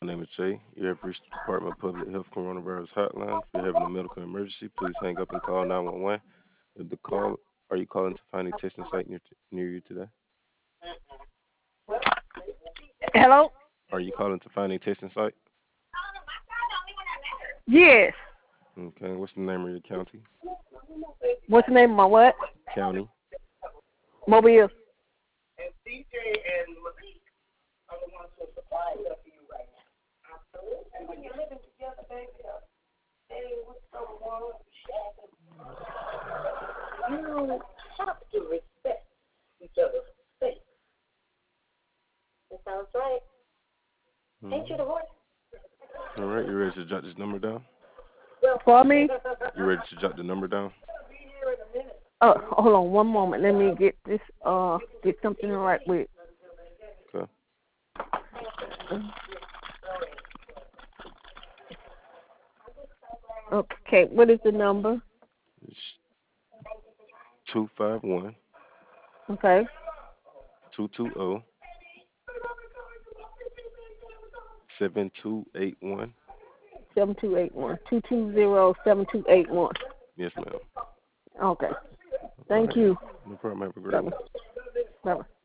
name is Jay. You have reached the Department of Public Health Coronavirus Hotline. If you're having a medical emergency, please hang up and call 911. If the call, are you calling to find a testing site near you today? Hello? Are you calling to find a testing site? Yes. Okay. What's the name of your county? What's the name of my what? County. Mobile. And CJ and Malik are the ones who are supplying that for you right now. Absolutely. And when you're living together, baby, hey, what's going on? You have to respect each other's space. That sounds right. Ain't you the voice? All right. You ready to jot this number down? For me? You ready to jot the number down? Oh, hold on one moment. Let me get this, get something right with. Okay. Okay, what is the number? It's 251 Okay. 220 7281. 7281. 220-7281. Yes, ma'am. Okay. All Thank right. you. No problem. Have a great Bye-bye. one. Bye-bye.